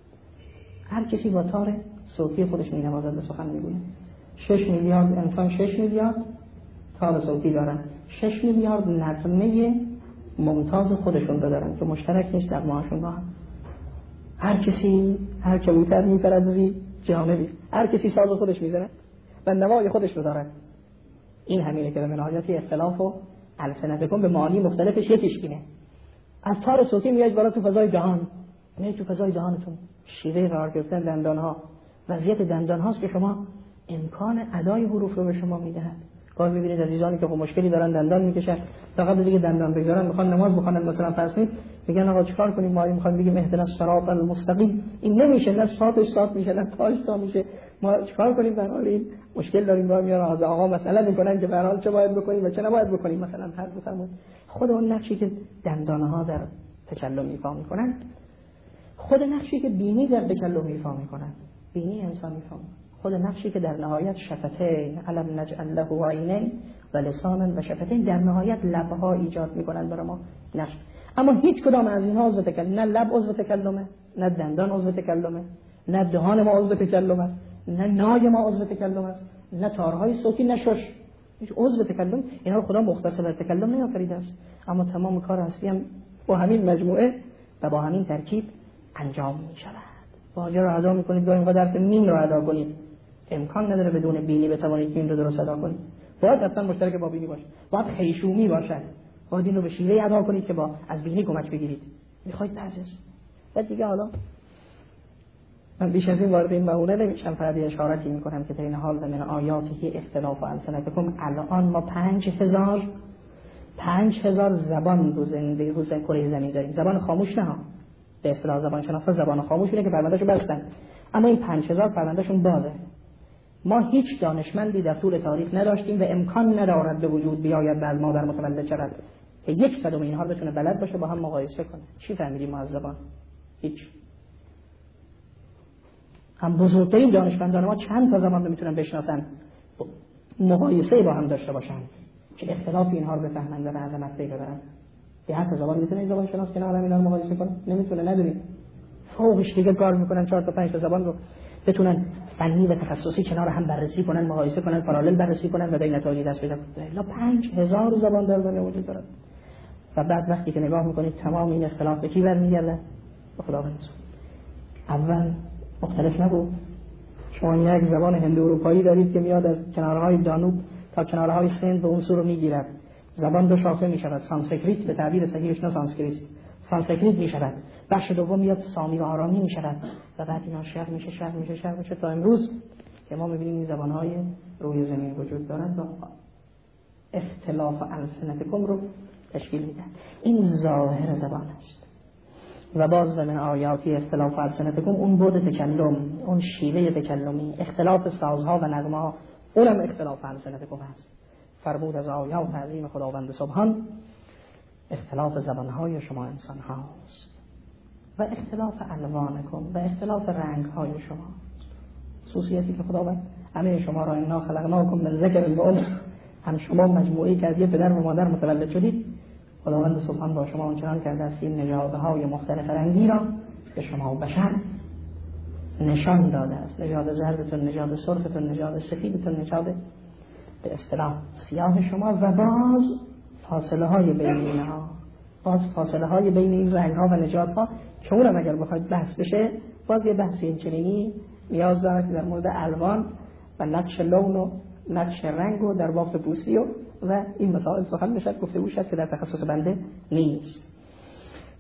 هر کسی با تار صوتی خودش مینوازد به سخن میگوید. شش میلیارد انسان شش میلیارد تار صوتی دارن. شش میلیارد نغمه ممتاز خودشون رو دارن که مشترک نیست در ماهاشون با هم. هر کسی هر کبوتر میپرد زی جانبی. هر کسی ساز خودش میزنه و نوای خودش رو داره. این همینه که به نهایتی اختلاف و السنتکم به معانی مختلفش یکیش اینه. از تار صوتی میاد بالا تو فضای دهان. میاد تو فضای دهانتون. شیوه قرار گرفتن دندان ها، وضعیت دندان هاست که شما امکان ادای حروف رو به شما میدهد. گاهی میبینید عزیزانی که خب مشکلی دارن دندان میکشن تا قبل دیگه دندان بگذارن میخوان نماز بخونن مثلا فرض میگن آقا چیکار کنیم ما میخوایم بگیم اهدنا الصراط المستقیم این نمیشه نه صادش صاد میشه نه تاش تا میشه ما چیکار کنیم در حال این مشکل داریم راه میاره از آقا مسئله میکنن که به هر حال چه باید بکنیم و چه نباید بکنیم مثلا هر بفرمایید خود اون نقشی که دندانه ها در تکلم ایفا میکنن خود نقشی که بینی در تکلم ایفا میکنن بینی انسان ایفا خود نقشی که در نهایت شفتین علم نجعل له عینین و لسانا و شفتین در نهایت لبها ایجاد میکنن برای ما نقش. اما هیچ کدام از اینها عضو تکلم نه لب عضو تکلمه نه دندان عضو تکلمه نه دهان ما عضو تکلم است نه نای ما عضو تکلم است نه تارهای صوتی نه شش هیچ عضو تکلم اینا رو خدا مختص به تکلم نیافریده است. اما تمام کار هستی هم با همین مجموعه و با همین ترکیب انجام می شود. واژه رو ادا میکنید گاهی اینقدر که میم رو ادا کنید امکان نداره بدون بینی بتوانید میم رو درست ادا کنید. باید اصلا مشترک با بینی باشه. باید خیشومی باشد. باید این رو به شیوه ادا کنید که با از بینی کمک بگیرید. میخواید بعضیش. بعد دیگه حالا من بیش از این وارد این بحونه نمیشم فقط اشارتی میکنم که در این حال من آیاتی اختلاف السنتکم الان ما پنج هزار پنج هزار زبان رو زنده رو کره زمین داریم. زبان خاموش نه ها. به اصطلاح زبان شناسا زبان خاموش اینه که پروندهشو بستن. اما این پنج هزار پروندهشون بازه. ما هیچ دانشمندی در طول تاریخ نداشتیم و امکان ندارد به وجود بیاید بعد ما در متولد شود که یک صدم اینها بتونه بلد باشه با هم مقایسه کنه. چی فهمیدیم ما از زبان؟ هیچ. هم بزرگترین دانشمندان ما چند تا زبان رو میتونن بشناسن مقایسه با هم داشته باشن که اختلاف اینها رو بفهمن و عظمت پیدا کنن. یه هر زبان میتونه این زبان شناس کنار هم اینا رو مقایسه کنه؟ نمیتونه. ندونیم. فوقش دیگه کار میکنن چهار تا پنج تا زبان رو بتونن فنی و تخصصی کنار هم بررسی کنن، مقایسه کنن، پارالل بررسی کنن و به نتایج دست پیدا کنن. الا پنج هزار زبان در دنیا وجود داره. و بعد وقتی که نگاه میکنید تمام این اختلاف به کی برمیگرده؟ به خداوند. اول مختلف نبود. شما یک زبان هند اروپایی دارید که میاد از کنارهای دانوب تا کنارهای سند به اون سو رو میگیرد. زبان دو شاخه میشود. سانسکریت به تعبیر صحیحش نه سانسکریت. سانسکریت میشود. بخش دوم میاد سامی و آرامی میشود و بعد اینا شرق میشه شرق میشه شرق میشه تا امروز که ما میبینیم این زبانهای روی زمین وجود دارند و اختلاف السنتکم رو تشکیل میدن. این ظاهر زبان است. و باز من آیاتی اختلاف السنتکم اون بود تکلم، اون شیوه تکلمی، اختلاف سازها و نغمه‌ها، اونم اختلاف السنتکم هست. فرمود از آیات عظیم خداوند سبحان اختلاف زبانهای شما انسان هاست و اختلاف الوانکم و اختلاف رنگ های شما. خصوصیتی که خداوند همه شما را انا خلقناکم من ذکر و انثی، هم شما مجموعی که از یه پدر و مادر متولد شدید. خداوند سبحان با شما آنچنان کرده است این نژادهای های مختلف رنگی را به شما بشر نشان داده است. نژاد زردتون، نژاد سرختون، نژاد سفیدتون، نژاد به اصطلاح سیاه شما و باز فاصله های بین اینها، باز فاصله های بین این رنگ ها و نژاد ها که اونم اگر بخواید بحث بشه باز یه بحث این چنینی نیاز داره که در مورد الوان و نقش لون و نقش رنگ و در بافت پوستی و, و این مسائل سخن بشد گفته باشد که در تخصص بنده نیست.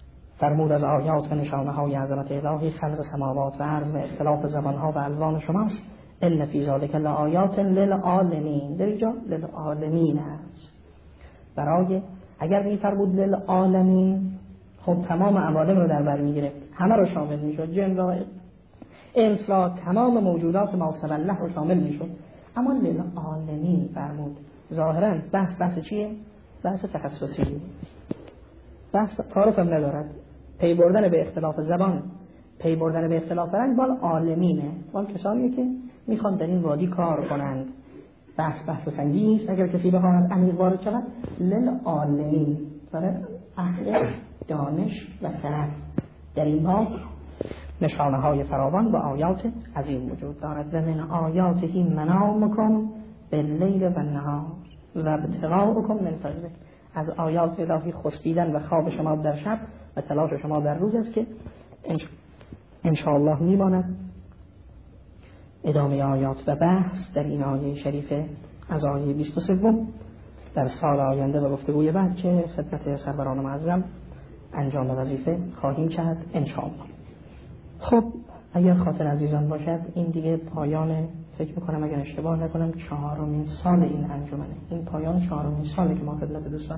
فرمود از آیات و نشانه های عظمت الهی خلق سماوات و ارض و اختلاف زبان ها و الوان شماست. ان فی ذلک لآیات للعالمین، در اینجا للعالمین است. برای اگر میفرمود للعالمین خب تمام عوالم رو در بر میگرفت، همه رو شامل میشد، جن را انس را تمام موجودات ما الله رو شامل میشد. اما للعالمین فرمود. ظاهرا بحث بحث چیه؟ بحث تخصصی، بحث تعارف هم ندارد. پی بردن به اختلاف زبان، پی بردن به اختلاف رنگ بال عالمینه، بال کسانیه که میخوان در این وادی کار کنند. بحث بحث سنگین نیست. اگر کسی بخواهد عمیق وارد شود، للعالمین، برای اهل دانش و خرد. در این باب نشانه های فراوان و آیات عظیم وجود دارد. و من آیاته منامکم باللیل و النهار و ابتغاؤکم من فضله. از آیات الهی خسبیدن و خواب شما در شب و تلاش شما در روز است که انشاءالله میماند ادامه آیات و بحث در این آیه شریفه از آیه بیست و سه در سال آینده و گفتگوی بعد که خدمت سروران معظم انجام وظیفه خواهیم کرد انشاءالله. خب اگر خاطر عزیزان باشد این دیگه پایان، فکر میکنم اگر اشتباه نکنم چهارمین سال این انجمنه. این پایان چهارمین ساله که ما خدمت دوستان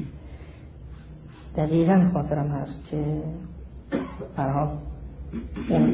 دقیقاً خاطرم هست که برها اون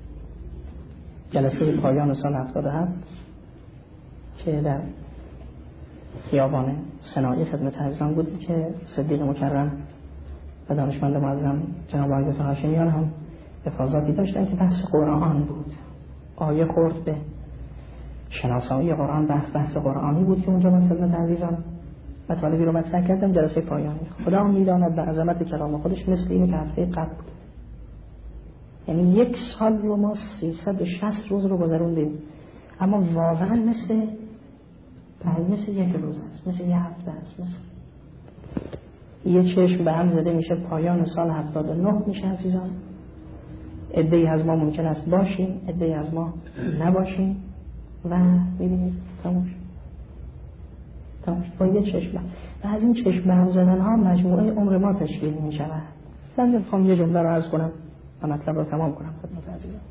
جلسه پایان سال هفتاد و هفت که در خیابان صناعی خدمت عزیزان بود که صدیق مکرم و دانشمند معظم جناب آقای هاشمیان هم افاضاتی داشتن که بحث قرآن بود. آیه خورد به شناسایی قرآن، بحث بحث قرآنی بود که اونجا من خدمت عزیزان مطالبی رو مطرح کردم. جلسه پایانی خدا میداند به عظمت کلام خودش مثل اینه که هفته قبل بود. یعنی یک سال رو ما سیصد و شصت روز رو گذروندیم، اما واقعا مثل برای مثل یک روز است، مثل یک هفته است، مثل یه چشم به هم زده میشه پایان سال هفتاد و نه میشه عزیزان. عده‌ای از ما ممکن است باشیم، عده‌ای از ما نباشیم و ببینید تموش تموش با یه چشم و از این چشم به هم زدن ها مجموعه عمر ما تشکیل می شود. من میخوام یه جمله رو عرض کنم و مطلب رو تمام کنم خدمت عزیزان.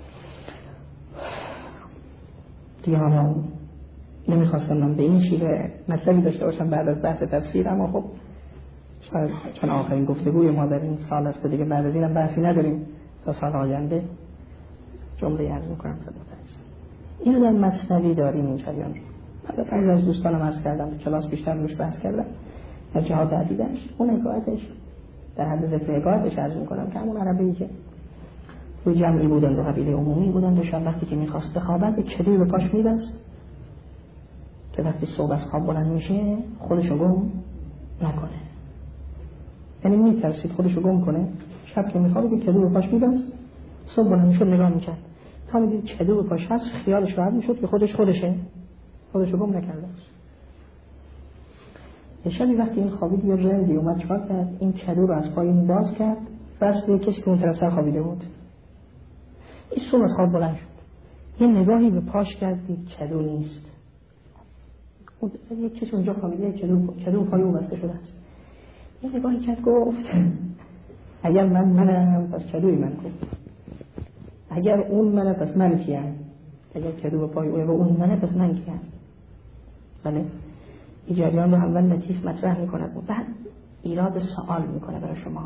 دیگه حالا نمیخواستم من به این شیوه مطلبی داشته باشم بعد از بحث تفسیر، اما خب شاید چون آخرین گفتگوی ما در این سال است دیگه بعد از اینم بحثی نداریم تا سال آینده جمله عرض میکنم خدمت عزیزان. اینو در مثنوی داریم این جریان رو. بعد بعضی از دوستانم عرض کردم تو کلاس بیشتر روش بحث کردم در جهات عدیدش. اون حکایتش در حد ذکر حکایتش عرض میکنم که همون عربی که روی جمعی بودند و قبیله عمومی بودند و شب وقتی که میخواست بخوابد به کدوی به پاش میبست که وقتی صبح از خواب بلند میشه خودشو گم نکنه. یعنی میترسید خودشو گم کنه. شب که میخوابه که کدو به پاش میبست، صبح بلند میشد نگاه میکرد تا میدید کدو به پاش هست خیالش راحت میشد که خودش خودشه، خودشو گم نکرده. یه شبی وقتی این خوابید یه رندی اومد چکار کرد؟ این کدو رو از پایین باز کرد بس به کسی که اون طرف سر خوابیده بود. این صبح از خواب بلند شد یه نگاهی به پاش کرد دید کدو نیست. یه کسی اونجا خوابیده کدو کدو پای او بسته شده است. یه نگاهی کرد گفت اگر من منم پس کدوی من کن، اگر اون منه پس من کیم، اگر کدو پای او و اون منه پس من کیم. بله این جریان رو اول لطیف مطرح میکنه و بعد ایراد سوال میکنه برای شما.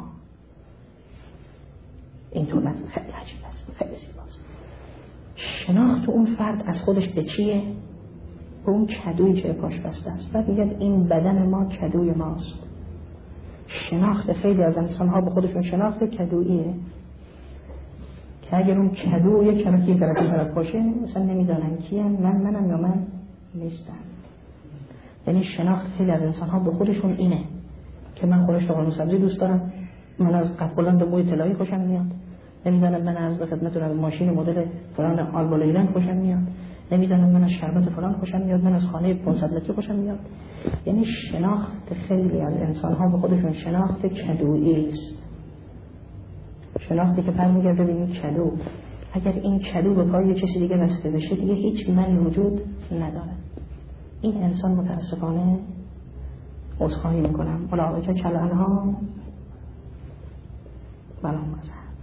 اینطور مطرح خیلی عجیب است، خیلی زیباست. شناخت اون فرد از خودش به چیه؟ به اون کدویی که پاش بسته است. بعد میگه این بدن ما کدوی ماست. شناخت خیلی از انسان ها به خودشون شناخت کدوییه که اگر اون کدو یک کمکی طرفی طرف باشه مثلا نمیدانن کیه، من منم یا من نیستم. یعنی شناخت خیلی از انسان ها به خودشون اینه که من خورش تقلیم سبزی دوست دارم، من از قد بلند موی طلایی خوشم میاد، نمیدانم من از به خدمتتون از ماشین مدل فلان آلبا لیلند خوشم میاد، نمیدانم من از شربت فلان خوشم میاد، من از خانه پانصد متری خوشم میاد. یعنی شناخت خیلی از انسان ها به خودشون شناخت کدویی است. شناختی که برمیگرده به این کدو. اگر این کدو به پای کسی دیگه بسته بشه دیگه هیچ من وجود نداره. این انسان متاسفانه عذرخواهی میکنم اولئک کالانعام ملام از حد.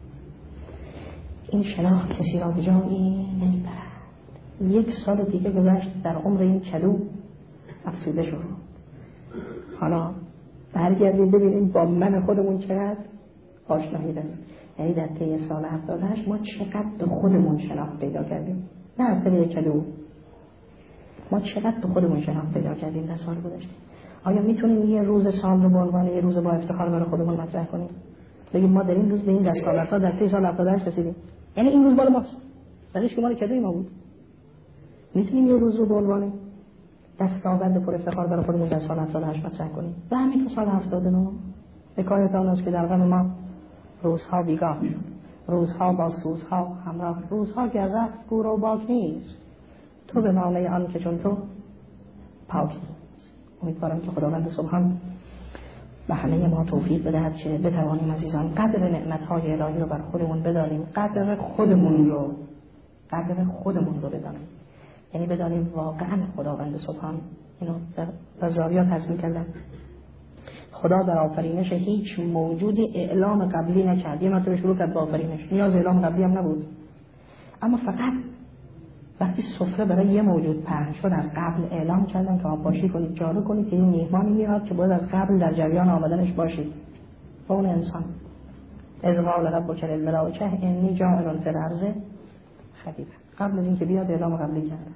این شناخت کسی را به جایی نمیبرد. یک سال دیگه گذشت در عمر این کدو افسوده شد. حالا برگردیم ببینیم با من خودمون چقدر آشنایی داریم. یعنی در طی سال هفتاد و هشت ما چقدر به خودمون شناخت پیدا کردیم، نه از طریق کدو. ما چقدر به خودمون شناخت پیدا کردیم در سال گذشته. آیا میتونیم یه روز سال رو به عنوان یه روز با افتخار برای خودمون مطرح کنیم؟ بگیم ما در این روز به این دستاوردها در طی سال هفتاد و هشت رسیدیم، یعنی این روز مال ماست، درش که مال کدوی ما بود. میتونیم یه روز رو به عنوان دستاورد پر افتخار برای خودمون در سال هفتاد و هشت مطرح کنیم. و همین که سال هفتاد و نه حکایت آن است که در غم ما روزها بیگاه شد، روزها با سوزها همراه، روزها گر رفت گور و باک نیست، تو به معنی آن که چون تو پاک نیست. امیدوارم که خداوند سبحان به همه ما توفیق بدهد که بتوانیم عزیزان قدر نعمت‌های الهی رو بر خودمون بدانیم، قدر خودمون رو قدر خودمون رو بدانیم. یعنی بدانیم واقعا خداوند سبحان، اینو در زاویات هست می‌کردن، خدا در آفرینش هیچ موجودی اعلام قبلی نکرد. یه مرتبه شروع کرد با آفرینش، نیاز اعلام قبلی هم نبود، اما فقط وقتی سفره برای یه موجود پهن شد از قبل اعلام کردن که آبپاشی کنید، جارو کنید که این میهمانی میاد که باید از قبل در جریان آمدنش باشید. و اون انسان اذ قال ربک للملائکه انی جاعل فی الارض خلیفه، قبل از اینکه بیاد اعلام قبلی کردن.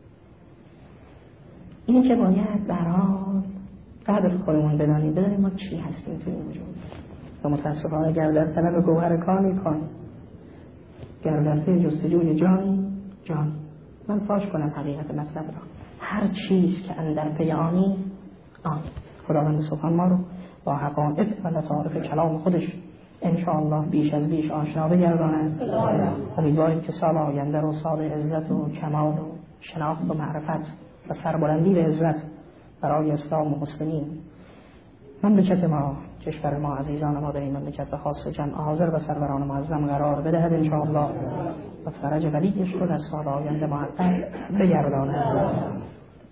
این که باید برای قدر خودمون بدانیم، بدانیم ما چی هستیم توی این وجود. و متاسفانه گر در طلب گوهر کانی کانی، گر در پی جستجوی جانی جانی. من فاش کنم حقیقت مطلب را، هر چیز که اندر پی آنی آن. خداوند سبحان ما رو با حقایق و لطائف کلام خودش انشاءالله بیش از بیش آشنا بگرداند. امیدواریم که سال آینده رو سال عزت و کمال و شناخت و معرفت و سربلندی به عزت برای اسلام و مسلمین، مملکت ما، کشور ما، عزیزان ما در این مملکت به خاص جمع حاضر و سروران معظم قرار بدهد انشاءالله و فرج ولیش رو در سال آینده محقق بگرداند.